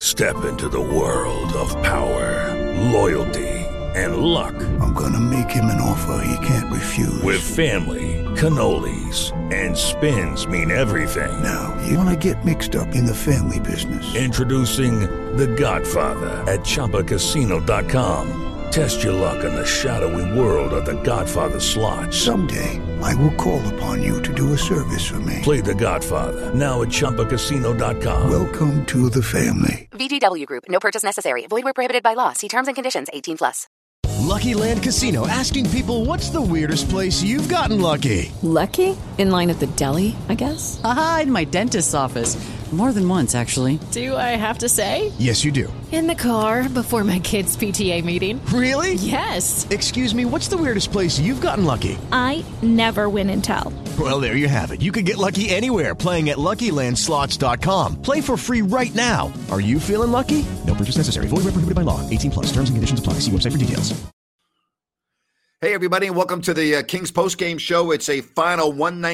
Step into the world of power, loyalty, and luck. I'm gonna make him an offer he can't refuse. With family, cannolis, and spins mean everything. Now, you wanna get mixed up in the family business. Introducing The Godfather at ChumbaCasino.com. Test your luck in the shadowy world of The Godfather slot. Someday, I will call upon you to do a service for me. Play The Godfather, now at ChumbaCasino.com. Welcome to the family. VGW Group. No purchase necessary. Void where prohibited by law. See terms and conditions. 18+. Lucky Land Casino, asking people, what's the weirdest place you've gotten lucky? Lucky? In line at the deli, I guess? Aha, in my dentist's office. More than once, actually. Do I have to say? Yes, you do. In the car before my kids' PTA meeting. Really? Yes. Excuse me, what's the weirdest place you've gotten lucky? I never win and tell. Well, there you have it. You can get lucky anywhere, playing at LuckyLandSlots.com. Play for free right now. Are you feeling lucky? No purchase necessary. Void where prohibited by law. 18+. Terms and conditions apply. See website for details. Hey, everybody, and welcome to the Kings postgame show. It's a final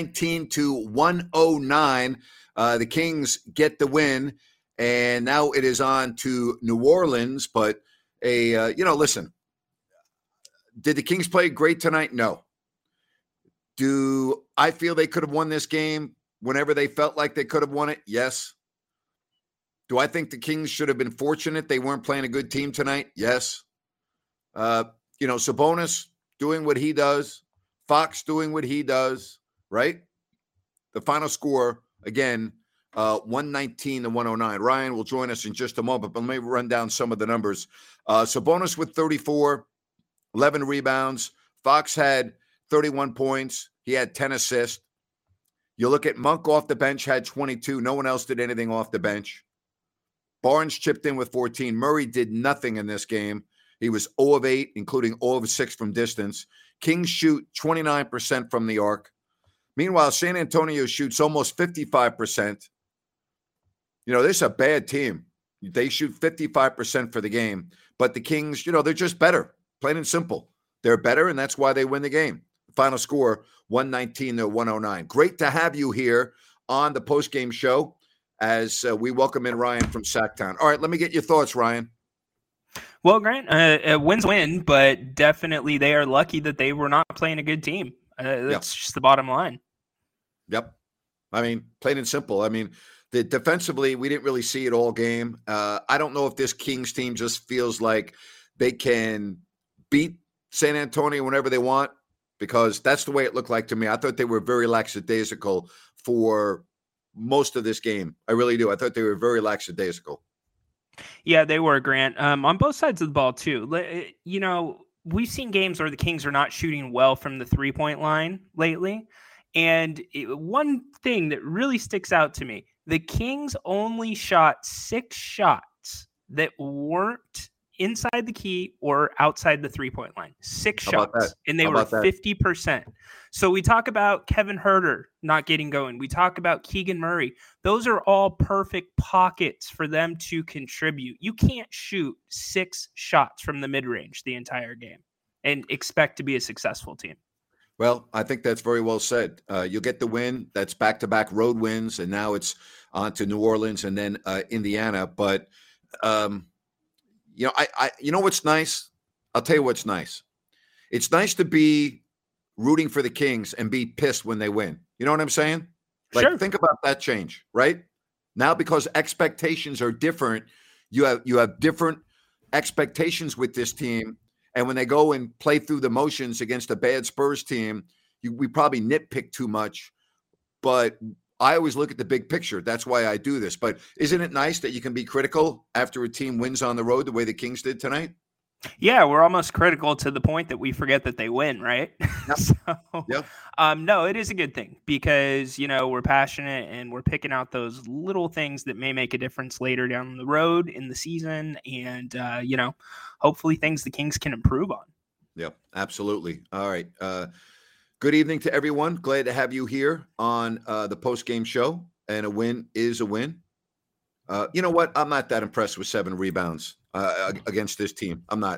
119-109. The Kings get the win, and now it is on to New Orleans. But, listen, did the Kings play great tonight? No. Do I feel they could have won this game whenever they felt like they could have won it? Yes. Do I think the Kings should have been fortunate they weren't playing a good team tonight? Yes. Sabonis doing what he does, Fox doing what he does, right? The final score, again, 119-109. Ryan will join us in just a moment, but let me run down some of the numbers. Sabonis with 34, 11 rebounds. Fox had 31 points. He had 10 assists. You look at Monk off the bench, had 22. No one else did anything off the bench. Barnes chipped in with 14. Murray did nothing in this game. He was 0 of 8, including 0 of 6 from distance. Kings shoot 29% from the arc. Meanwhile, San Antonio shoots almost 55%. This is a bad team. They shoot 55% for the game. But the Kings, they're just better, plain and simple. They're better, and that's why they win the game. Final score, 119-109. Great to have you here on the postgame show as we welcome in Ryan from Sacktown. All right, let me get your thoughts, Ryan. Well, Grant, a win's a win, but definitely they are lucky that they were not playing a good team. That's just the bottom line. Yep. I mean, plain and simple. I mean, defensively, we didn't really see it all game. I don't know if this Kings team just feels like they can beat San Antonio whenever they want, because that's the way it looked like to me. I thought they were very lackadaisical for most of this game. I really do. I thought they were very lackadaisical. Yeah, they were, Grant. On both sides of the ball, too. We've seen games where the Kings are not shooting well from the three-point line lately. And one thing that really sticks out to me, the Kings only shot 6 shots that weren't inside the key or outside the three-point line. 6 shots, and they were 50%. So we talk about Kevin Huerter not getting going. We talk about Keegan Murray. Those are all perfect pockets for them to contribute. You can't shoot 6 shots from the mid-range the entire game and expect to be a successful team. Well, I think that's very well said. You'll get the win. That's back-to-back road wins, and now it's on to New Orleans and then Indiana. But, you know what's nice? I'll tell you what's nice. It's nice to be rooting for the Kings and be pissed when they win. You know what I'm saying? Sure. Think about that change, right? Now, because expectations are different, you have different expectations with this team. And when they go and play through the motions against a bad Spurs team, we probably nitpick too much. But I always look at the big picture. That's why I do this. But isn't it nice that you can be critical after a team wins on the road the way the Kings did tonight? Yeah, we're almost critical to the point that we forget that they win, right? Yep. No, it is a good thing because, we're passionate and we're picking out those little things that may make a difference later down the road in the season. And, hopefully things the Kings can improve on. Yep, absolutely. All right. Good evening to everyone. Glad to have you here on the post-game show. And a win is a win. You know what? I'm not that impressed with 7 rebounds against this team. I'm not.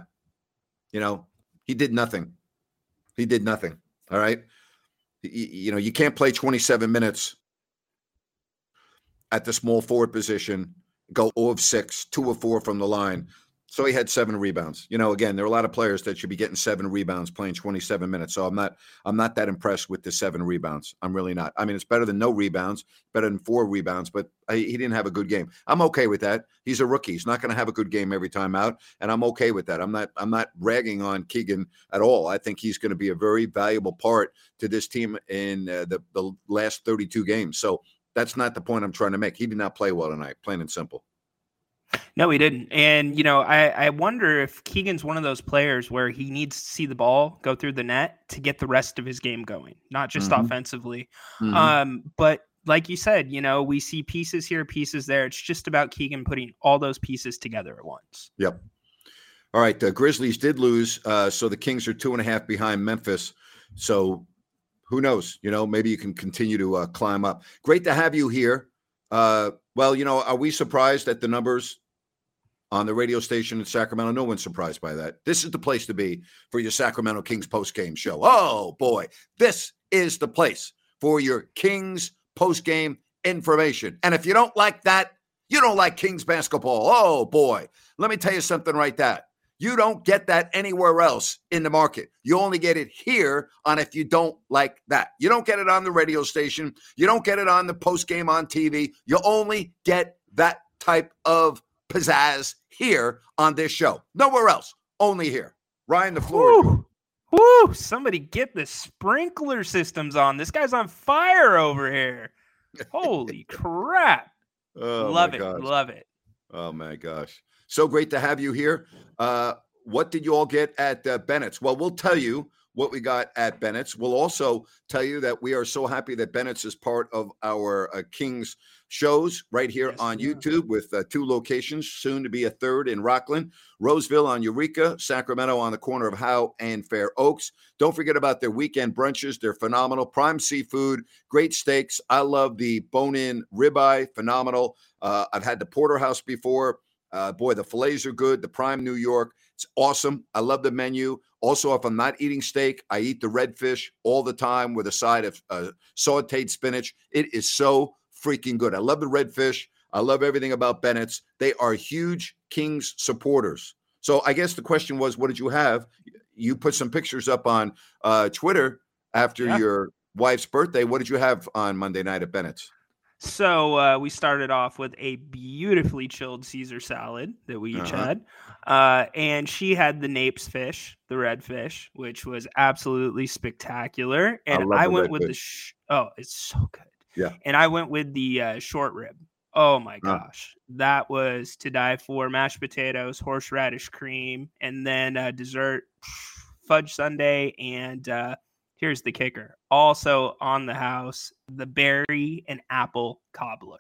He did nothing. All right. You can't play 27 minutes at the small forward position go 0 of 6, 2 of 4 from the line. So he had 7 rebounds. Again, there are a lot of players that should be getting 7 rebounds playing 27 minutes. So I'm not that impressed with the 7 rebounds. I'm really not. I mean, it's better than no rebounds, better than 4 rebounds, but he didn't have a good game. I'm okay with that. He's a rookie. He's not going to have a good game every time out, and I'm okay with that. I'm not ragging on Keegan at all. I think he's going to be a very valuable part to this team in the last 32 games. So that's not the point I'm trying to make. He did not play well tonight, plain and simple. No, he didn't. And, I wonder if Keegan's one of those players where he needs to see the ball go through the net to get the rest of his game going, not just offensively. But like you said, we see pieces here, pieces there. It's just about Keegan putting all those pieces together at once. Yep. All right. The Grizzlies did lose. So the Kings are 2.5 behind Memphis. So who knows? Maybe you can continue to climb up. Great to have you here. Are we surprised at the numbers on the radio station in Sacramento? No one's surprised by that. This is the place to be for your Sacramento Kings post-game show. Oh, boy. This is the place for your Kings post-game information. And if you don't like that, you don't like Kings basketball. Oh, boy. Let me tell you something right there. You don't get that anywhere else in the market. You only get it here on If You Don't Like That. You don't get it on the radio station. You don't get it on the postgame on TV. You only get that type of pizzazz here on this show. Nowhere else. Only here. Ryan, the floor. Woo! Somebody get the sprinkler systems on. This guy's on fire over here. Holy crap. Oh, love it. Gosh. Love it. Oh, my gosh. So great to have you here. What did you all get at Bennett's? Well, we'll tell you what we got at Bennett's. We'll also tell you that we are so happy that Bennett's is part of our Kings shows right here on YouTube with 2 locations, soon to be a 3rd in Rockland, Roseville on Eureka, Sacramento on the corner of Howe and Fair Oaks. Don't forget about their weekend brunches. They're phenomenal. Prime seafood, great steaks. I love the bone-in ribeye, phenomenal. I've had the porterhouse before. Boy, the fillets are good. The Prime New York, it's awesome. I love the menu. Also, if I'm not eating steak, I eat the redfish all the time with a side of sauteed spinach. It is so freaking good. I love the redfish. I love everything about Bennett's. They are huge Kings supporters. So I guess the question was, what did you have? You put some pictures up on Twitter after your wife's birthday. What did you have on Monday night at Bennett's? So we started off with a beautifully chilled Caesar salad that we each had. And she had the Napes fish, the red fish, which was absolutely spectacular. And I went with it's so good. Yeah. And I went with the short rib. Oh, my gosh. That was to die for. Mashed potatoes, horseradish cream, and then dessert, fudge sundae, and here's the kicker. Also on the house, the berry and apple cobbler.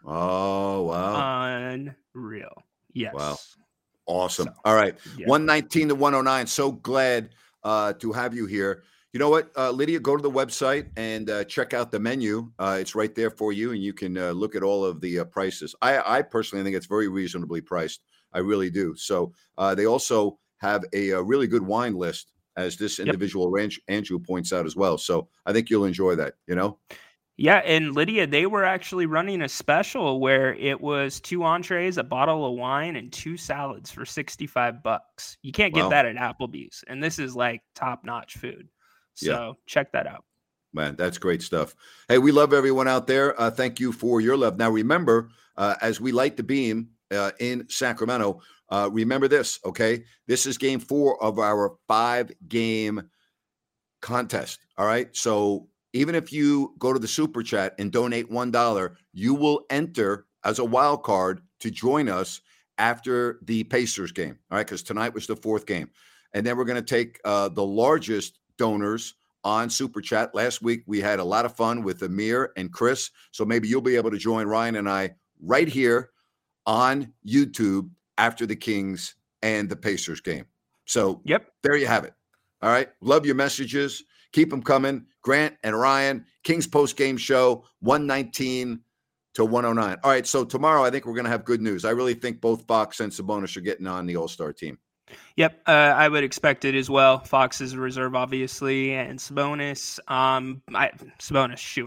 Oh, wow. Unreal. Yes. Wow. Awesome. So, all right. 119 to 109. So glad to have you here. You know what, Lydia, go to the website and check out the menu. It's right there for you, and you can look at all of the prices. I personally think it's very reasonably priced. I really do. So they also have a really good wine list, as this individual Andrew points out as well. So I think you'll enjoy that, Yeah, and Lydia, they were actually running a special where it was 2 entrees, a bottle of wine, and 2 salads for $65. You can't get that at Applebee's, and this is like top-notch food. So check that out. Man, that's great stuff. Hey, we love everyone out there. Thank you for your love. Now, remember, as we light the beam in Sacramento, remember this, okay? This is game 4 of our 5-game contest, all right? So even if you go to the Super Chat and donate $1, you will enter as a wild card to join us after the Pacers game, all right? Because tonight was the 4th game. And then we're going to take the largest donors on Super Chat. Last week, we had a lot of fun with Amir and Chris. So maybe you'll be able to join Ryan and I right here on YouTube after the Kings and the Pacers game. So there you have it. All right. Love your messages. Keep them coming. Grant and Ryan, Kings post-game show, 119 to 109. All right. So tomorrow, I think we're going to have good news. I really think both Fox and Sabonis are getting on the All-Star team. Yep, I would expect it as well. Fox is a reserve, obviously, and Sabonis, Sabonis shoo-in.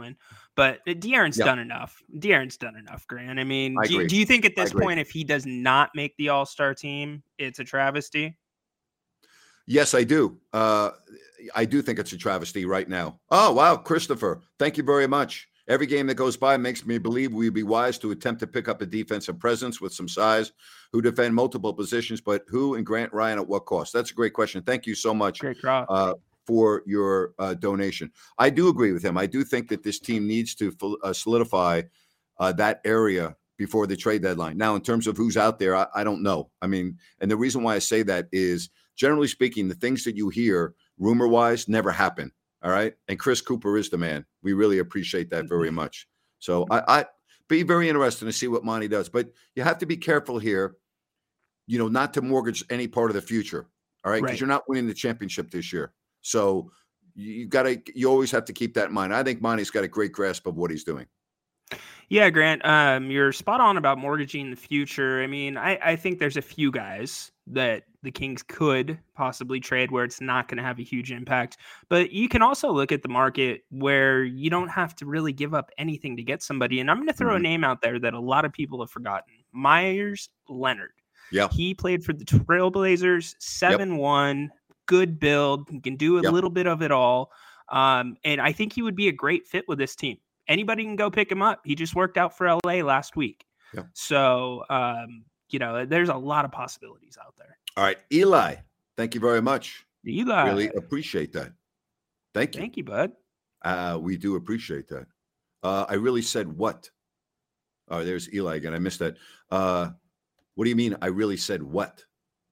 But De'Aaron's done enough. De'Aaron's done enough, Grant. I mean, I do agree. you think at I this agree. point, if he does not make the All-Star team, it's a travesty? Yes, I do. I do think it's a travesty right now. Oh, wow, Christopher, thank you very much. Every game that goes by makes me believe we'd be wise to attempt to pick up a defensive presence with some size who defend multiple positions, but who and Grant Ryan at what cost? That's a great question. Thank you so much Great crop. for your donation. I do agree with him. I do think that this team needs to solidify that area before the trade deadline. Now, in terms of who's out there, I don't know. I mean, and the reason why I say that is, generally speaking, the things that you hear rumor-wise never happen. All right. And Chris Cooper is the man. We really appreciate that very much. So I be very interested to see what Monty does. But you have to be careful here, not to mortgage any part of the future. All right. Because you're not winning the championship this year. So you always have to keep that in mind. I think Monty's got a great grasp of what he's doing. Yeah, Grant, you're spot on about mortgaging the future. I mean, I think there's a few guys that the Kings could possibly trade where it's not going to have a huge impact. But you can also look at the market where you don't have to really give up anything to get somebody. And I'm going to throw a name out there that a lot of people have forgotten. Meyers Leonard. Yeah. He played for the Trailblazers, 7-1, good build. He can do a little bit of it all. And I think he would be a great fit with this team. Anybody can go pick him up. He just worked out for LA last week. Yeah. So, there's a lot of possibilities out there. All right. Eli, thank you very much. Eli. Really appreciate that. Thank you. Thank you, bud. We do appreciate that. I really said what? Oh, there's Eli again. I missed that. What do you mean? I really said what?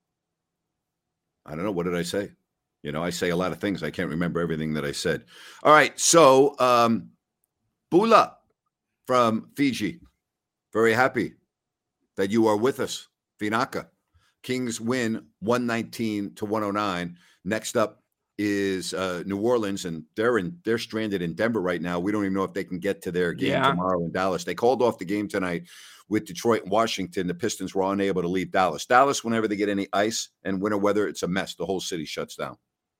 I don't know. What did I say? I say a lot of things. I can't remember everything that I said. All right. So, Bula from Fiji. Very happy that you are with us. Vinaka. Kings win 119-109. Next up is New Orleans, and they're stranded in Denver right now. We don't even know if they can get to their game tomorrow in Dallas. They called off the game tonight with Detroit and Washington. The Pistons were unable to leave Dallas. Dallas, whenever they get any ice and winter weather, it's a mess. The whole city shuts down.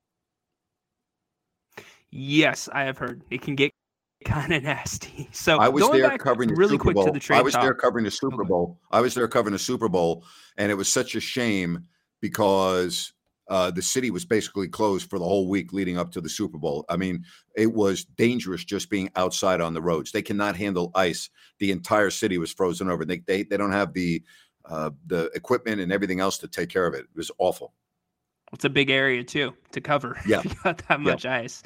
Yes, I have heard. It can get kind of nasty. So I was there covering the Super Bowl. To the trade I was there covering the Super Bowl. I was there covering the Super Bowl, and it was such a shame because the city was basically closed for the whole week leading up to the Super Bowl. I mean, it was dangerous just being outside on the roads. They cannot handle ice. The entire city was frozen over. They don't have the equipment and everything else to take care of it. It was awful. It's a big area too to cover. Yeah, if you got that much ice.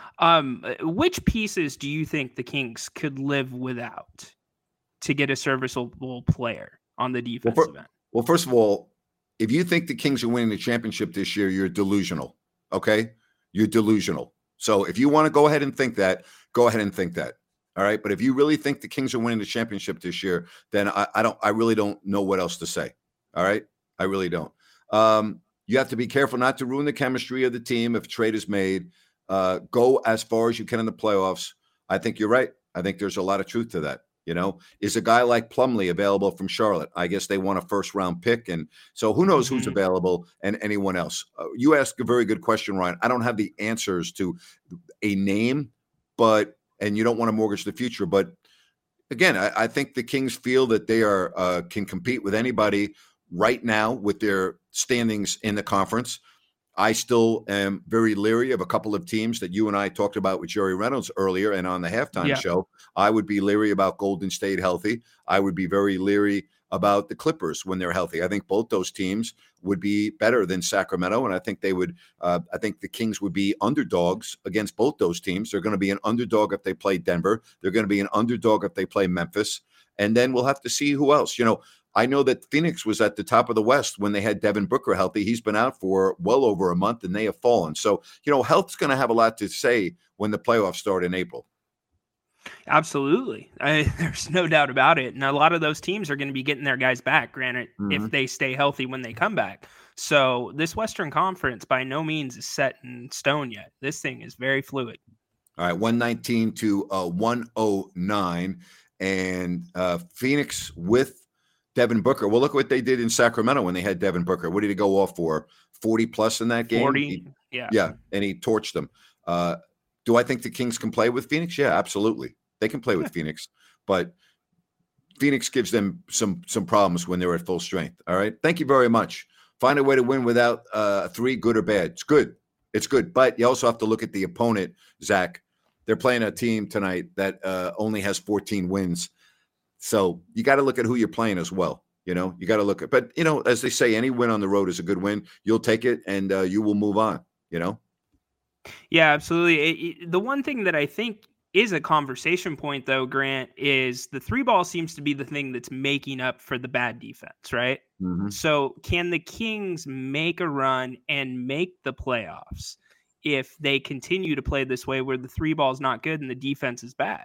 Which pieces do you think the Kings could live without to get a serviceable player on the defensive end? Well, first of all, if you think the Kings are winning the championship this year, you're delusional. Okay? You're delusional. So if you want to go ahead and think that, go ahead and think that. All right. But if you really think the Kings are winning the championship this year, then I really don't know what else to say. All right. I really don't. You have to be careful not to ruin the chemistry of the team if a trade is made. Go as far as you can in the playoffs. I think you're right. I think there's a lot of truth to that. Is a guy like Plumlee available from Charlotte? I guess they want a first-round pick. And so who knows who's available and anyone else. You ask a very good question, Ryan. I don't have the answers to a name, and you don't want to mortgage the future. But again, I think the Kings feel that they can compete with anybody right now with their standings in the conference. I still am very leery of a couple of teams that you and I talked about with Jerry Reynolds earlier and on the halftime show. I would be leery about Golden State healthy. I would be very leery about the Clippers when they're healthy. I think both those teams would be better than Sacramento, and I think they would. I think the Kings would be underdogs against both those teams. They're going to be an underdog if they play Denver. They're going to be an underdog if they play Memphis, and then we'll have to see who else. I know that Phoenix was at the top of the West when they had Devin Booker healthy. He's been out for well over a month, and they have fallen. So, health's going to have a lot to say when the playoffs start in April. Absolutely. There's no doubt about it. And a lot of those teams are going to be getting their guys back, granted, if they stay healthy when they come back. So this Western Conference by no means is set in stone yet. This thing is very fluid. All right, 119-109. And Phoenix with Devin Booker. Well, look what they did in Sacramento when they had Devin Booker. What did he go off for? 40 plus in that game? 40, yeah. Yeah, and he torched them. Do I think the Kings can play with Phoenix? Yeah, absolutely. They can play with Phoenix, but Phoenix gives them some problems when they're at full strength. All right. Thank you very much. Find a way to win without 3, good or bad. It's good. It's good. But you also have to look at the opponent, Zach. They're playing a team tonight that only has 14 wins. So you got to look at who you're playing as well. You got to look at, but as they say, any win on the road is a good win. You'll take it and you will move on, Yeah, absolutely. The one thing that I think is a conversation point, though, Grant, is the 3-ball seems to be the thing that's making up for the bad defense, right? Mm-hmm. So can the Kings make a run and make the playoffs if they continue to play this way where the 3-ball is not good and the defense is bad?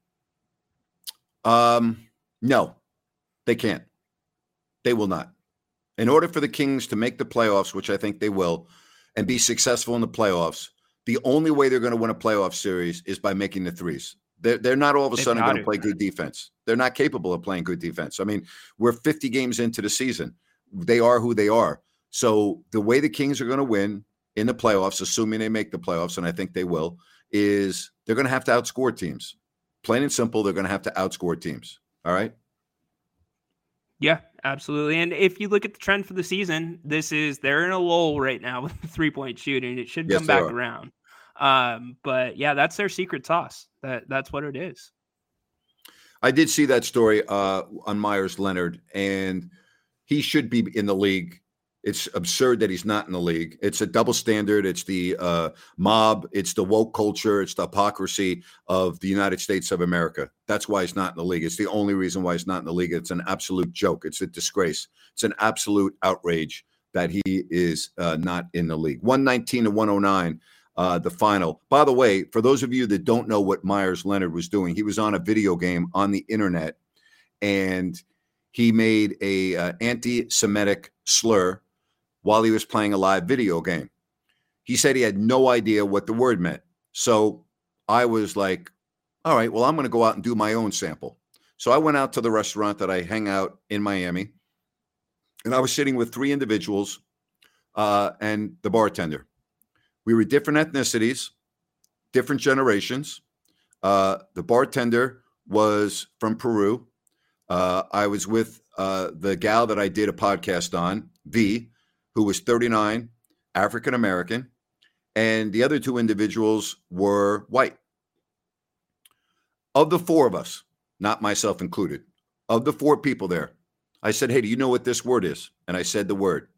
No, they can't. They will not. In order for the Kings to make the playoffs, which I think they will, and be successful in the playoffs, the only way they're going to win a playoff series is by making the threes. They're not all of a sudden going to play good defense. They're not capable of playing good defense. I mean, we're 50 games into the season. They are who they are. So the way the Kings are going to win in the playoffs, assuming they make the playoffs, and I think they will, is they're going to have to outscore teams. Plain and simple, they're going to have to outscore teams. All right? Yeah, absolutely. And if you look at the trend for the season, they're in a lull right now with the 3-point shooting. It should come back around. But yeah, that's their secret sauce. That's what it is. I did see that story on Myers Leonard, and he should be in the league. It's absurd that he's not in the league. It's a double standard. It's the mob. It's the woke culture. It's the hypocrisy of the United States of America. That's why he's not in the league. It's the only reason why he's not in the league. It's an absolute joke. It's a disgrace. It's an absolute outrage that he is not in the league. 119-109, the final. By the way, for those of you that don't know what Myers Leonard was doing, he was on a video game on the internet, and he made a anti-Semitic slur while he was playing a live video game. He said he had no idea what the word meant. So I was like, all right, well, I'm going to go out and do my own sample. So I went out to the restaurant that I hang out in Miami, and I was sitting with 3 individuals and the bartender. We were different ethnicities, different generations. The bartender was from Peru. I was with the gal that I did a podcast on, V, who was 39, African-American, and the other 2 individuals were white. Of the 4 of us, not myself included, of the 4 people there, I said, hey, do you know what this word is? And I said the word.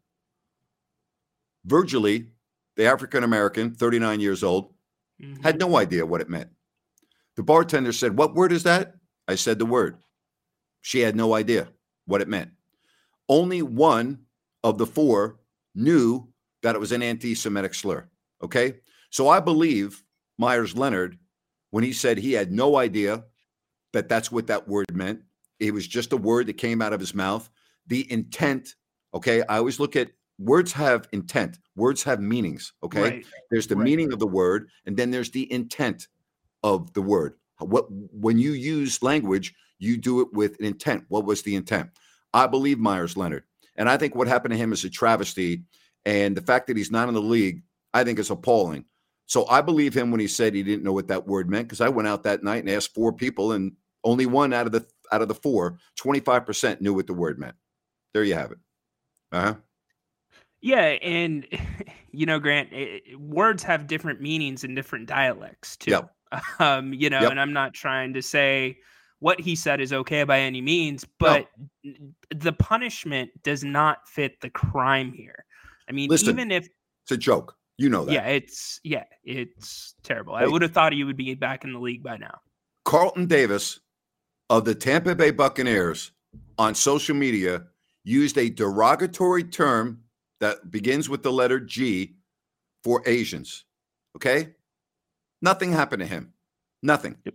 Virgily, the African-American, 39 years old, had no idea what it meant. The bartender said, what word is that? I said the word. She had no idea what it meant. Only one of the 4 knew that it was an anti-Semitic slur. Okay? So I believe Myers Leonard when he said he had no idea that that's what that word meant. It was just a word that came out of his mouth. The intent, okay? I always look at words have intent. Words have meanings, okay? Right. There's the meaning of the word, and then there's the intent of the word. When you use language, you do it with an intent. What was the intent? I believe Myers Leonard. And I think what happened to him is a travesty. And the fact that he's not in the league, I think is appalling. So I believe him when he said he didn't know what that word meant, because I went out that night and asked 4 people, and only one out of the 4, 25% knew what the word meant. There you have it. Uh-huh. Yeah, and Grant, words have different meanings in different dialects too. Yep. And I'm not trying to say what he said is okay by any means, but the punishment does not fit the crime here. I mean, listen, even if it's a joke, you know that. Yeah, it's terrible. Hey, I would have thought he would be back in the league by now. Carlton Davis of the Tampa Bay Buccaneers on social media used a derogatory term that begins with the letter G for Asians. Okay? Nothing happened to him. Nothing. Yep.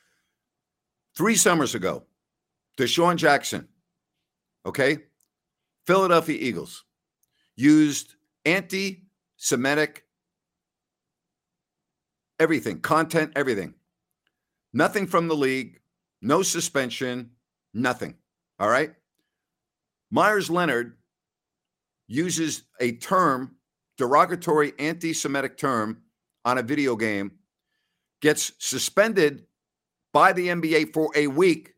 3 summers ago, Deshaun Jackson, okay, Philadelphia Eagles, used anti-Semitic everything, content, everything. Nothing from the league, no suspension, nothing. All right? Myers Leonard uses a term, derogatory anti-Semitic term, on a video game, gets suspended by the NBA for a week,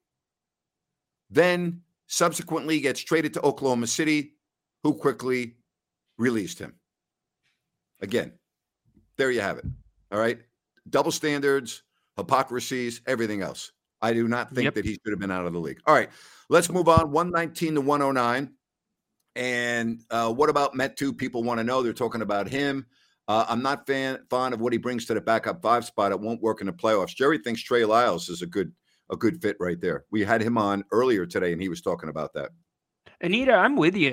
then subsequently gets traded to Oklahoma City, who quickly released him. Again, there you have it. All right. Double standards, hypocrisies, everything else. I do not think that he should have been out of the league. All right. Let's move on. 119 to 109. And what about Metu? People want to know. They're talking about him. I'm not fond of what he brings to the backup 5 spot. It won't work in the playoffs. Jerry thinks Trey Lyles is a good fit right there. We had him on earlier today, and he was talking about that. Anita, I'm with you.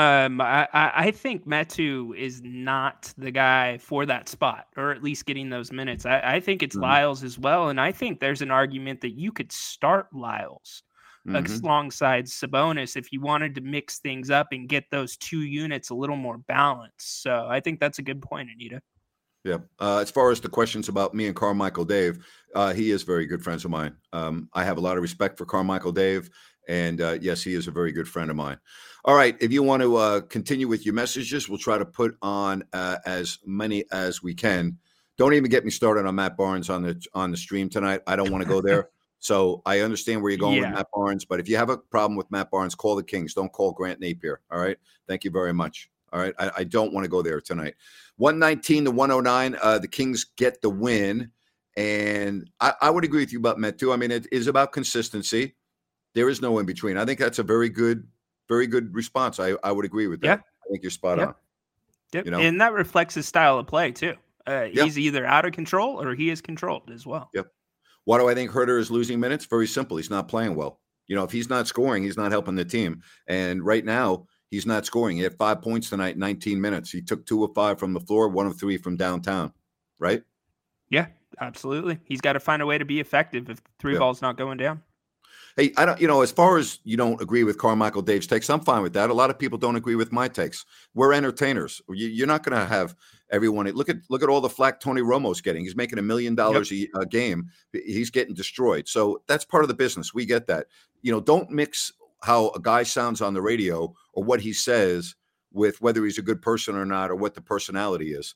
I think Metu is not the guy for that spot, or at least getting those minutes. I think it's Lyles as well, and I think there's an argument that you could start Lyles alongside Sabonis if you wanted to mix things up and get those 2 units a little more balanced. So I think that's a good point, Anita. Yeah. As far as the questions about me and Carmichael Dave, he is very good friends of mine. I have a lot of respect for Carmichael Dave. And yes, he is a very good friend of mine. All right. If you want to continue with your messages, we'll try to put on as many as we can. Don't even get me started on Matt Barnes on the stream tonight. I don't want to go there. So I understand where you're going with Matt Barnes. But if you have a problem with Matt Barnes, call the Kings. Don't call Grant Napier. All right. Thank you very much. All right. I don't want to go there tonight. 119 to 109. The Kings get the win. And I would agree with you about Metu. I mean, it is about consistency. There is no in between. I think that's a very good response. I would agree with that. Yeah. I think you're spot on. Yep. You know? And that reflects his style of play too. He's either out of control or he is controlled as well. Yep. Why do I think Herter is losing minutes? Very simple. He's not playing well. You know, if he's not scoring, he's not helping the team. And right now, he's not scoring. He had 5 points tonight, 19 minutes. He took 2 of 5 from the floor, 1 of 3 from downtown. Right? Yeah, absolutely. He's got to find a way to be effective if 3 ball's not going down. Hey, I don't, as far as you don't agree with Carmichael Dave's takes, I'm fine with that. A lot of people don't agree with my takes. We're entertainers. You're not going to have everyone. Look at all the flack Tony Romo's getting. He's making $1 million a game. He's getting destroyed. So that's part of the business. We get that. Don't mix how a guy sounds on the radio or what he says with whether he's a good person or not, or what the personality is.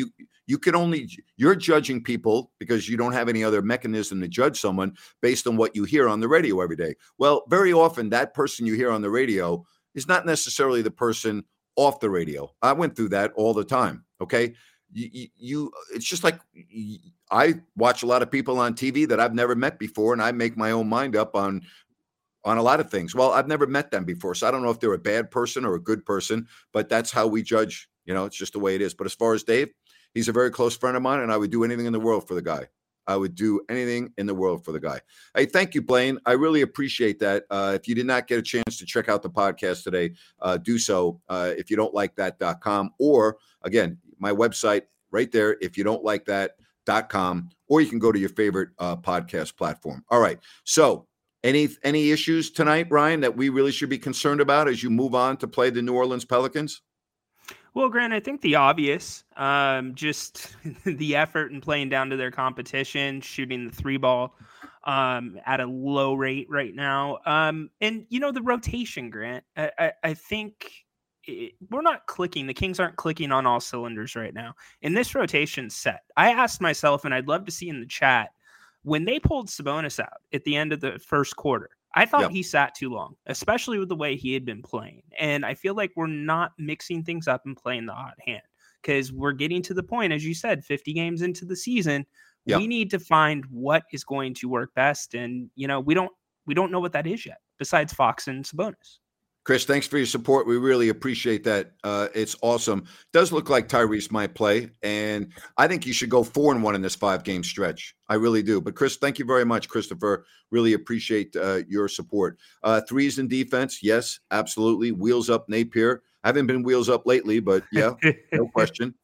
You're judging people because you don't have any other mechanism to judge someone based on what you hear on the radio every day. Well, very often that person you hear on the radio is not necessarily the person off the radio. I went through that all the time. Okay. It's just like I watch a lot of people on TV that I've never met before, and I make my own mind up on a lot of things. Well, I've never met them before, so I don't know if they're a bad person or a good person, but that's how we judge. It's just the way it is. But as far as Dave, he's a very close friend of mine, and I would do anything in the world for the guy. Hey, thank you, Blaine. I really appreciate that. If you did not get a chance to check out the podcast today, do so. If you don't like that.com, or again, my website right there, if you don't like that.com, or you can go to your favorite podcast platform. All right. So any issues tonight, Ryan, that we really should be concerned about as you move on to play the New Orleans Pelicans? Well, Grant, I think the obvious, just the effort in playing down to their competition, shooting the 3 ball at a low rate right now. And, the rotation, Grant, I think we're not clicking. The Kings aren't clicking on all cylinders right now. And this rotation's set. I asked myself, and I'd love to see in the chat, when they pulled Sabonis out at the end of the first quarter, I thought he sat too long, especially with the way he had been playing. And I feel like we're not mixing things up and playing the hot hand, because we're getting to the point, as you said, 50 games into the season. We need to find what is going to work best. And, we don't know what that is yet, besides Fox and Sabonis. Chris, thanks for your support. We really appreciate that. It's awesome. Does look like Tyrese might play, and I think you should go 4-1 in this 5-game stretch. I really do. But Chris, thank you very much, Christopher. Really appreciate your support. Threes in defense, yes, absolutely. Wheels up Napier. I haven't been wheels up lately, but yeah, no question.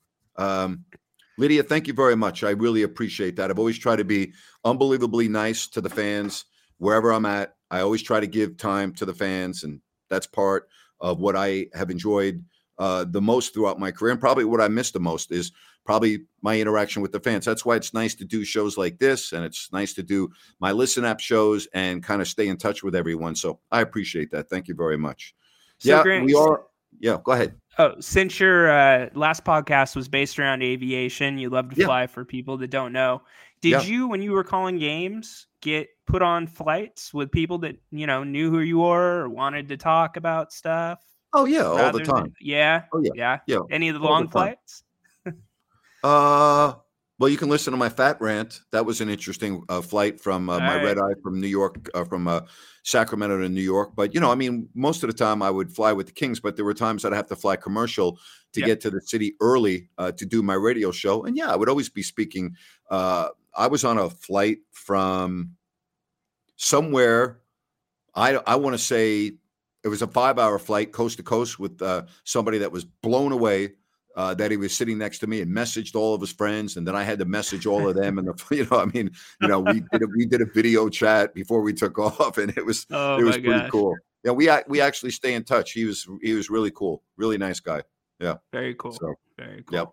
Lydia, thank you very much. I really appreciate that. I've always tried to be unbelievably nice to the fans wherever I'm at. I always try to give time to the fans, and that's part of what I have enjoyed the most throughout my career. And probably what I miss the most is probably my interaction with the fans. That's why it's nice to do shows like this, and it's nice to do my Listen App shows and kind of stay in touch with everyone. So I appreciate that. Thank you very much. So Grant, we are. Yeah, go ahead. Oh, since your last podcast was based around aviation, you love to fly for people that don't know. Did you, when you were calling games, get put on flights with people that, knew who you were or wanted to talk about stuff? Oh yeah, all the time. Yeah. Oh Yeah. Any of the all long the time. flights? Well, you can listen to my fat rant. That was an interesting flight from my right. red eye from New York, from Sacramento to New York. But, most of the time I would fly with the Kings, but there were times that I have to fly commercial to get to the city early to do my radio show. And I would always be speaking. I was on a flight from somewhere. I want to say it was a 5-hour flight coast to coast with somebody that was blown away that he was sitting next to me and messaged all of his friends. And then I had to message all of them. And, we did a video chat before we took off, and it was pretty cool. Yeah. We actually stay in touch. He was really cool. Really nice guy. Yeah. Very cool. So, very cool.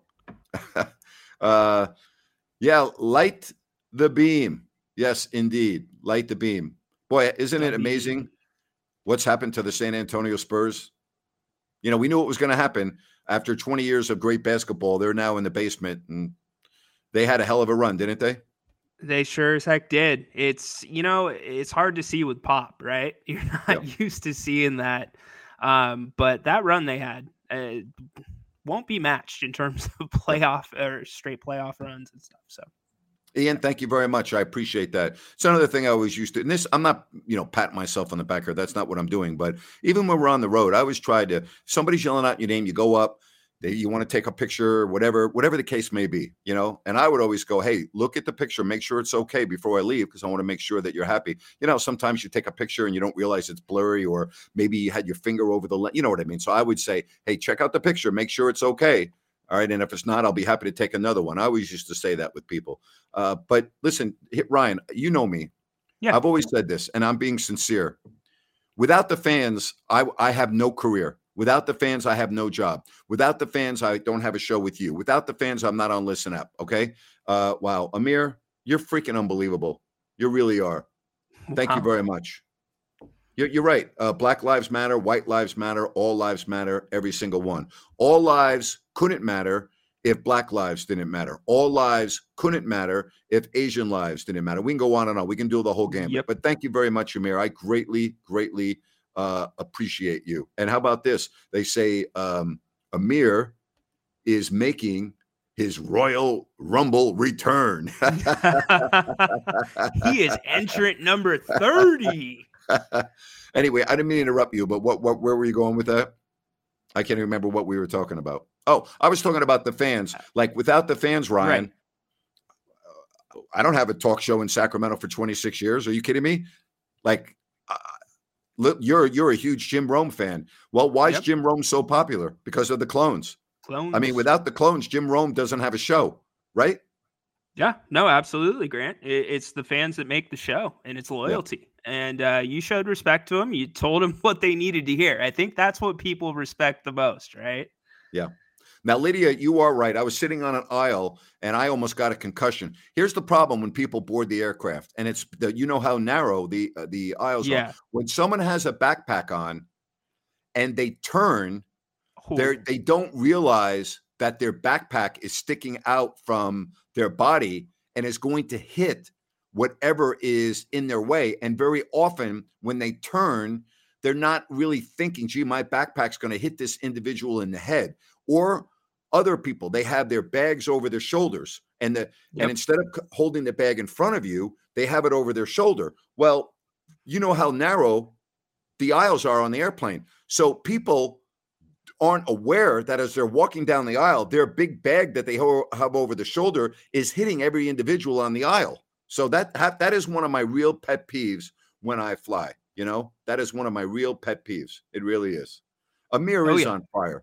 Yep. Light the beam. Yes, indeed. Light the beam. Boy, isn't it amazing what's happened to the San Antonio Spurs? We knew it was going to happen. After 20 years of great basketball, they're now in the basement, and they had a hell of a run, didn't they? They sure as heck did. It's, it's hard to see with Pop, right? You're not used to seeing that. But that run they had won't be matched in terms of playoff or straight playoff runs and stuff. So, Ian, thank you very much. I appreciate that. It's another thing I always used to, and this, I'm not, patting myself on the back here. That's not what I'm doing. But even when we're on the road, I always try to, somebody's yelling out your name, you go up, you want to take a picture, whatever the case may be, and I would always go, hey, look at the picture, make sure it's okay before I leave, because I want to make sure that you're happy. Sometimes you take a picture and you don't realize it's blurry, or maybe you had your finger over the lens, you know what I mean? So I would say, hey, check out the picture, make sure it's okay. All right. And if it's not, I'll be happy to take another one. I always used to say that with people. But listen, Ryan, you know me. Yeah. I've always said this, and I'm being sincere. Without the fans, I have no career. Without the fans, I have no job. Without the fans, I don't have a show with you. Without the fans, I'm not on Listen Up. Okay. Wow. Amir, you're freaking unbelievable. You really are. Thank you very much. You're right. Black lives matter. White lives matter. All lives matter. Every single one. All lives couldn't matter if Black lives didn't matter. All lives couldn't matter if Asian lives didn't matter. We can go on and on. We can do the whole game. But thank you very much, Amir. I greatly appreciate you. And how about this? They say Amir is making his Royal Rumble return. He is entrant number 30. Anyway, I didn't mean to interrupt you, but where were you going with that? I can't even remember what we were talking about. Oh, I was talking about the fans. Like, without the fans, Ryan, I don't have a talk show in Sacramento for 26 years. Are you kidding me? Like, look, you're a huge Jim Rome fan. Well, why is Jim Rome so popular? Because of the clones. I mean, without the clones, Jim Rome doesn't have a show, right? Yeah, no, absolutely, Grant. It's the fans that make the show, and it's loyalty. And you showed respect to them. You told them what they needed to hear. I think that's what people respect the most, right? Yeah. Now, Lydia, you are right. I was sitting on an aisle, and I almost got a concussion. Here's the problem when people board the aircraft, and it's how narrow the aisles are. When someone has a backpack on, and they turn, they don't realize that their backpack is sticking out from their body and is going to hit whatever is in their way. And very often when they turn, they're not really thinking, gee, my backpack's going to hit this individual in the head. Or other people, they have their bags over their shoulders, and and instead of holding the bag in front of you, they have it over their shoulder. Well, you know how narrow the aisles are on the airplane. So people aren't aware that as they're walking down the aisle, their big bag that they have over the shoulder is hitting every individual on the aisle. So that is one of my real pet peeves when I fly. That is one of my real pet peeves. It really is. Amir is on fire.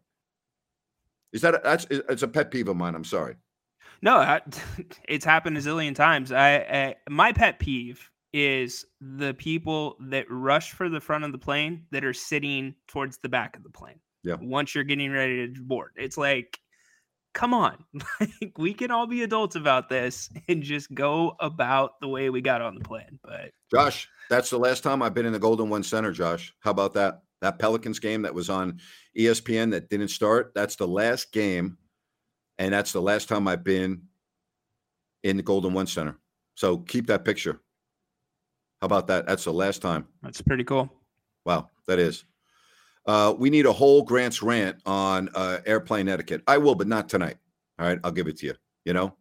It's a pet peeve of mine. I'm sorry. No, it's happened a zillion times. My pet peeve is the people that rush for the front of the plane that are sitting towards the back of the plane. Yeah. Once you're getting ready to board, it's like, come on, like, we can all be adults about this and just go about the way we got on the plane. But Josh, that's the last time I've been in the Golden One Center, Josh. How about that? That Pelicans game that was on ESPN that didn't start. That's the last game. And that's the last time I've been in the Golden One Center. So keep that picture. How about that? That's the last time. That's pretty cool. Wow, that is. We need a whole Grant's rant on airplane etiquette. I will, but not tonight. All right, I'll give it to you. You know?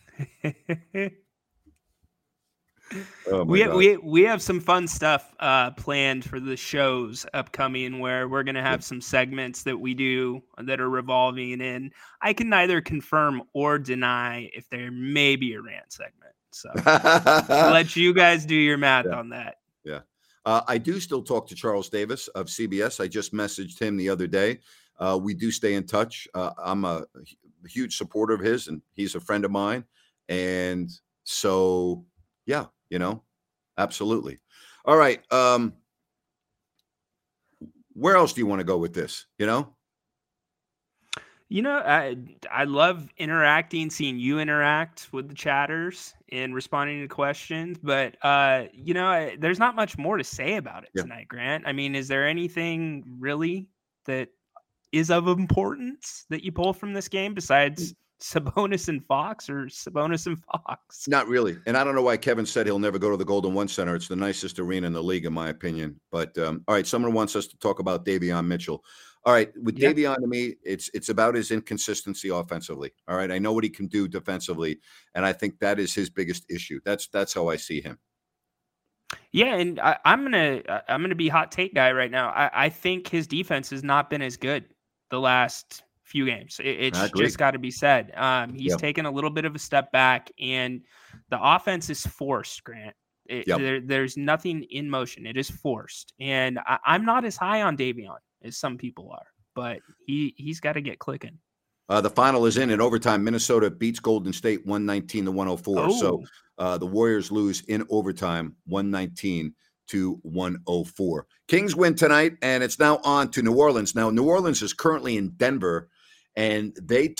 Oh we have some fun stuff planned for the shows upcoming where we're going to have some segments that we do that are revolving in. I can neither confirm or deny if there may be a rant segment. So I'll let you guys do your math on that. Yeah. I do still talk to Charles Davis of CBS. I just messaged him the other day. We do stay in touch. I'm a huge supporter of his, and he's a friend of mine. And so, yeah, you know, absolutely. All right. Where else do you want to go with this? You know, I love interacting, seeing you interact with the chatters and responding to questions. But, there's not much more to say about it tonight, Grant. I mean, is there anything really that is of importance that you pull from this game besides Sabonis and Fox or Sabonis and Fox? Not really. And I don't know why Kevin said he'll never go to the Golden One Center. It's the nicest arena in the league, in my opinion. But all right, someone wants us to talk about Davion Mitchell. All right, with Davion, to me, it's about his inconsistency offensively. All right, I know what he can do defensively, and I think that is his biggest issue. That's how I see him. Yeah, and I'm gonna be hot take guy right now. I think his defense has not been as good the last few games. It's just got to be said. He's taken a little bit of a step back, and the offense is forced, Grant. There's nothing in motion. It is forced. And I'm not as high on Davion as some people are, but he's got to get clicking. The final is in overtime. Minnesota beats Golden State 119-104. Oh. So the Warriors lose in overtime 119-104. Kings win tonight, and it's now on to New Orleans. Now, New Orleans is currently in Denver, and they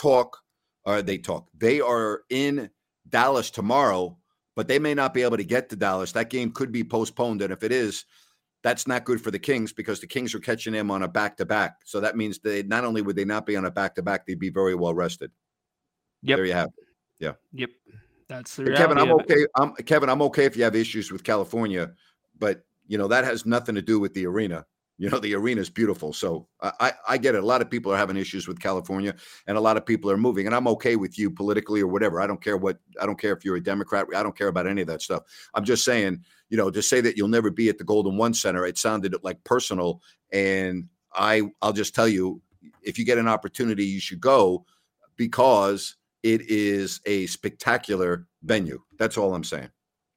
are in Dallas tomorrow, but they may not be able to get to Dallas. That game could be postponed, and if it is, that's not good for the Kings because the Kings are catching them on a back-to-back. So that means not only would they not be on a back-to-back, they'd be very well rested. Yep. There you have it. Yeah. Yep. That's the Kevin, I'm reality okay. Kevin, I'm okay if you have issues with California, but that has nothing to do with the arena. The arena is beautiful. So I get it. A lot of people are having issues with California, and a lot of people are moving, and I'm okay with you politically or whatever. I don't care if you're a Democrat. I don't care about any of that stuff. I'm just saying, to say that you'll never be at the Golden One Center, it sounded like personal. And I'll just tell you, if you get an opportunity, you should go because it is a spectacular venue. That's all I'm saying.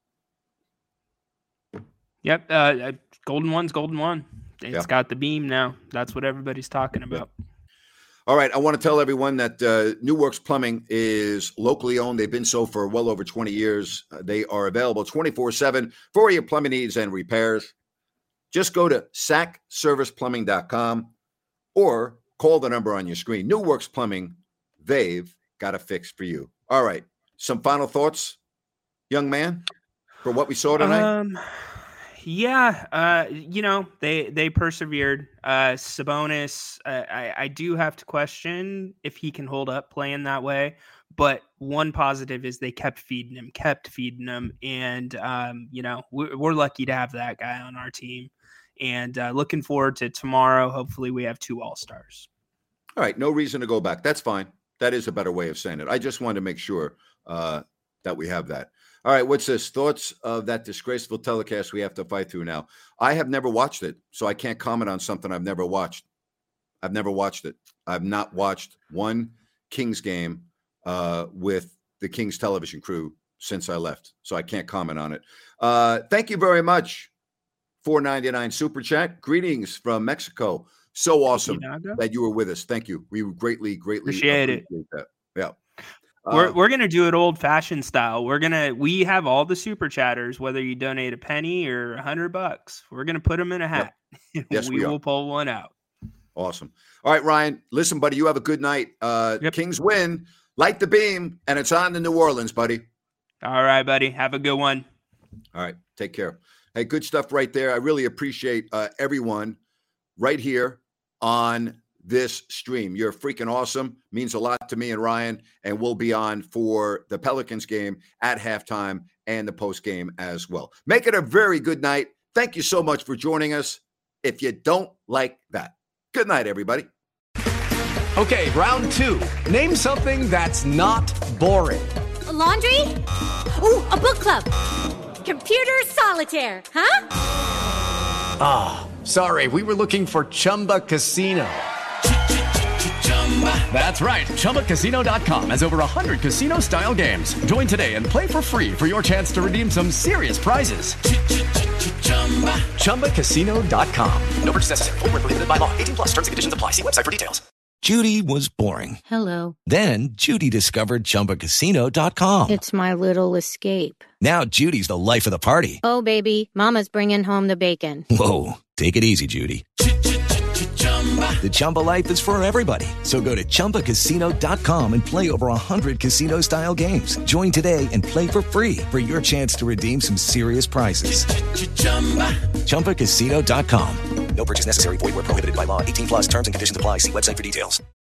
Yep. Golden One's Golden One. It's got the beam now. That's what everybody's talking about. Yeah. All right. I want to tell everyone that New Works Plumbing is locally owned. They've been so for well over 20 years. They are available 24/7 for your plumbing needs and repairs. Just go to sacserviceplumbing.com or call the number on your screen. New Works Plumbing, they've got a fix for you. All right. Some final thoughts, young man, for what we saw tonight? Yeah, they persevered. Sabonis, I do have to question if he can hold up playing that way. But one positive is they kept feeding him. And, we're lucky to have that guy on our team. And looking forward to tomorrow. Hopefully we have 2 All-Stars. All right. No reason to go back. That's fine. That is a better way of saying it. I just wanted to make sure that we have that. All right, what's this? Thoughts of that disgraceful telecast we have to fight through now. I have never watched it, so I can't comment on something I've never watched. I've never watched it. I've not watched one Kings game with the Kings television crew since I left, so I can't comment on it. Thank you very much, $4.99 Super Chat. Greetings from Mexico. So awesome that you were with us. Thank you. We greatly appreciate it. That. Yeah. We're gonna do it old fashioned style. We have all the super chatters, whether you donate a penny or $100. We're gonna put them in a hat. Yep. Yes, we will pull one out. Awesome. All right, Ryan. Listen, buddy, you have a good night. Kings win. Light the beam, and it's on to New Orleans, buddy. All right, buddy. Have a good one. All right. Take care. Hey, good stuff right there. I really appreciate everyone right here on this stream. You're freaking awesome. Means a lot to me and Ryan, and we'll be on for the Pelicans game at halftime and the post game as well. Make it a very good night. Thank you so much for joining us. If you don't like that, good night, everybody. Okay, round 2. Name something that's not boring. A laundry? Ooh, a book club. Computer solitaire, huh? Ah, sorry, we were looking for Chumba Casino. That's right, ChumbaCasino.com has over 100 casino-style games. Join today and play for free for your chance to redeem some serious prizes. ChumbaCasino.com. No purchase necessary. Void where prohibited by law. 18+ terms and conditions apply. See website for details. Judy was boring. Hello. Then Judy discovered ChumbaCasino.com. It's my little escape. Now Judy's the life of the party. Oh, baby, mama's bringing home the bacon. Whoa, take it easy, Judy. The Chumba life is for everybody. So go to ChumbaCasino.com and play over 100 casino-style games. Join today and play for free for your chance to redeem some serious prizes. ChumbaCasino.com. No purchase necessary. Void where prohibited by law. 18+ terms and conditions apply. See website for details.